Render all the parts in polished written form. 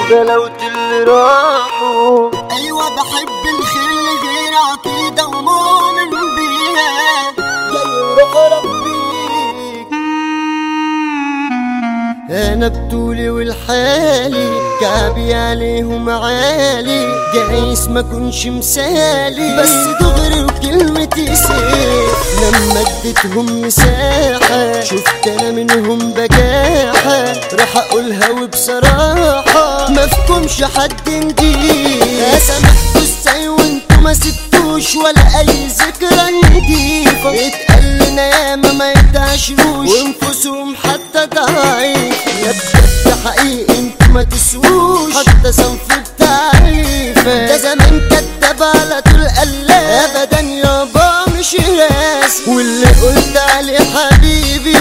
وغلاوة اللي راحوا. ايوه بحب الخير لغير عقيدة ومؤمن بيها، جاي روح ربي. انا بطولي والحالي كعبي عليهم عالي، جايز ما كنش مثالي بس دغري وكلمتي سيف. لما اديتهم مساحة شفت انا منهم بجاحة، راح اقولها وبصراحة مفكمش حد نضيف. سامحكوا ازاي وانتوا ما سبتوش ولا اي ذكرى نضيفة. اتقال لنا ياما ما يتعشروش وانفسهم حتى ضعيف. يا بجد حقيقي انتوا ما تسووش حتى صنف التعريف. ده زمان كدب على طول قلاب ابدا يابا مش راسي، واللي قلت عليه حبيبي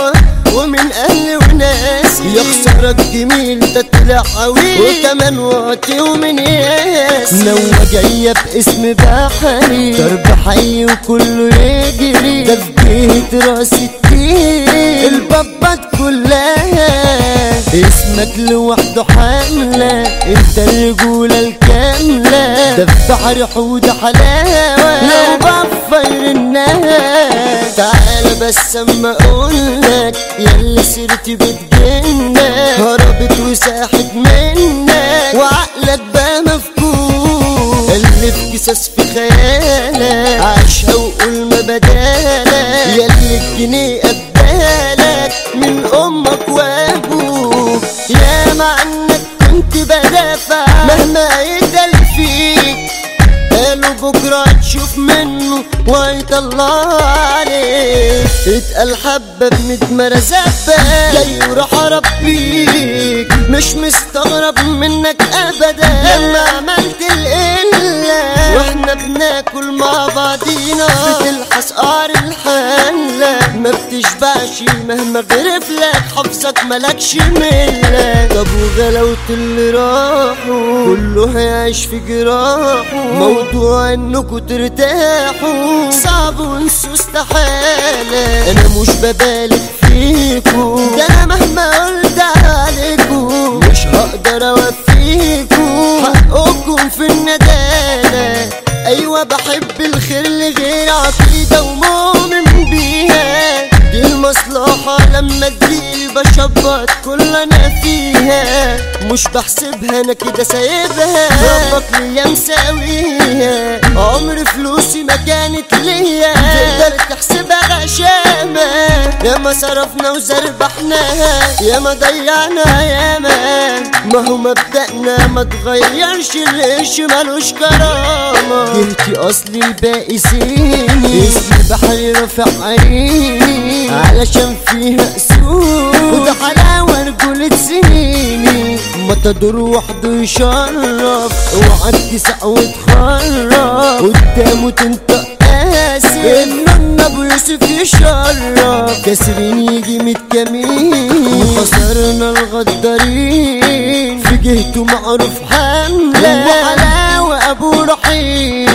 ومن اهلي وناسي. يا خسارة جميل ده طلع قوي وكمان واطي ومن ياسي. نوة جاية باسم بحري ضرب حي وكله يجري، ده في بيت راس التين البابات كلها. اسمك لوحده حملة انت الرجولة الكاملة، ده في بحر حوض حلاوة لو بفير الناس. تعال بس اما اقولك ياللي سيرتي بتجنك، هربت وساحت منك وعقلك بقى مفكوك. اللي في قصص في خيالك عايشها وقول ما بدالك، ياللي الجنيه قبالك من امك وابوك. يا مع انك كنت بدافع مهما يدل فيك، قالوا بكرة تشوف منه ويطلع عليك. اتقل حبة بندمر زبة جاي وراح اربيك، مش مستغرب منك ابدا لما عملت القلة. واحنا بناكل مع بعضينا بتلحس قعر الحلة، ما بتشبعش مهما غرفلك حافظك ملكش ملة. طب وغلاوة اللي راحوا كله هيعيش في جراحه، موضوع انكوا ترتاحوا صعب وانسوا استحالة. انا مش ببالغ فيكوا، ده انا مهما قلت عليكوا مش هقدر اوفيكوا حقكم في الندالة. ايوه بحب الخير لغير عقيدة ومؤمن بيها، دي المصلحة لما تجيلي بشبط كل انا فيها. مش بحسبها انا كده سايبها، ربك ليا مساويها. عمر فلوسي ما كانت ليا تقدر تحسبها غشامة. ياما صرفنا وزربحناها ياما ضيعنا ياما، ما هو مبدأنا ما تغيرش القش مالوش كرامة. جهتي اصلي الباقي سيني، اسمي بحري رافع عيني علشان فيها اسود، وده حلاوة رجولة سنيني. مطدور وحده يشرف اوعى تسع وتخرف قدامه تنطق قاسي. النون ابو يوسف يشرف كاسرين يجي متكامين، وخسرنا الغدارين في جهته معروف حملة وحلاوة ابو رحيم.